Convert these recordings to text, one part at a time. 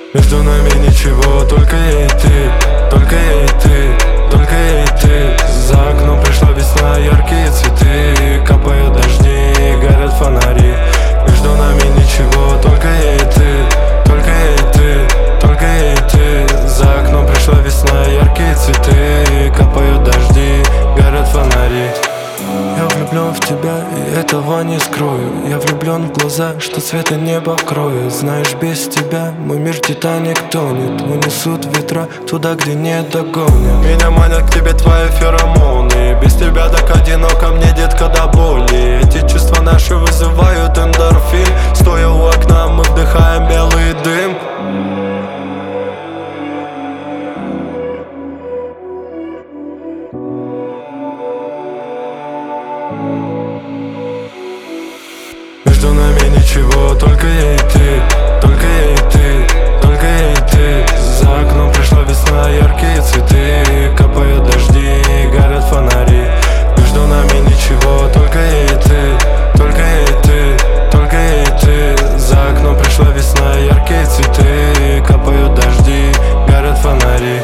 Между нами ничего, только я и ты, только я и ты, только я и ты. За окном пришла весна, яркие цветы, капают дожди, горят фонари. Между нами ничего, только я и ты, только я и ты, только я и ты. За окном пришла весна, яркие цветы, капают дожди, горят фонари. Я влюблен в тебя, и этого не скрою. Я влюблен в глаза, что цвета небо кроют. Знаешь, без тебя мой мир Титаник тонет. Унесут ветра туда, где не догонят. Меня манят к тебе твои феромоны. Без тебя так одиноко мне, детка, до боли. Эти чувства наши вызывают эндорфин. Стоя у окна, мы вдыхаем белый дым. Между нами ничего, только я и ты, только я и ты, только я и ты. За окном пришла весна, яркие цветы, капают дожди, горят фонари. Между нами ничего, только я и ты, только я и ты, только я и ты. За окном пришла весна, яркие цветы, капают дожди, горят фонари.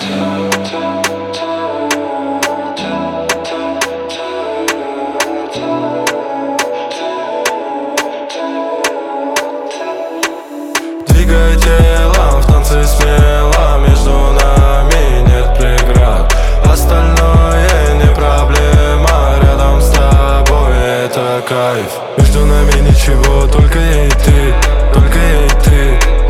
Двигай телом, в танце смело. Между нами нет преград. Остальное не проблема. Рядом с тобой это кайф. Между нами ничего, только я и ты, только я и ты,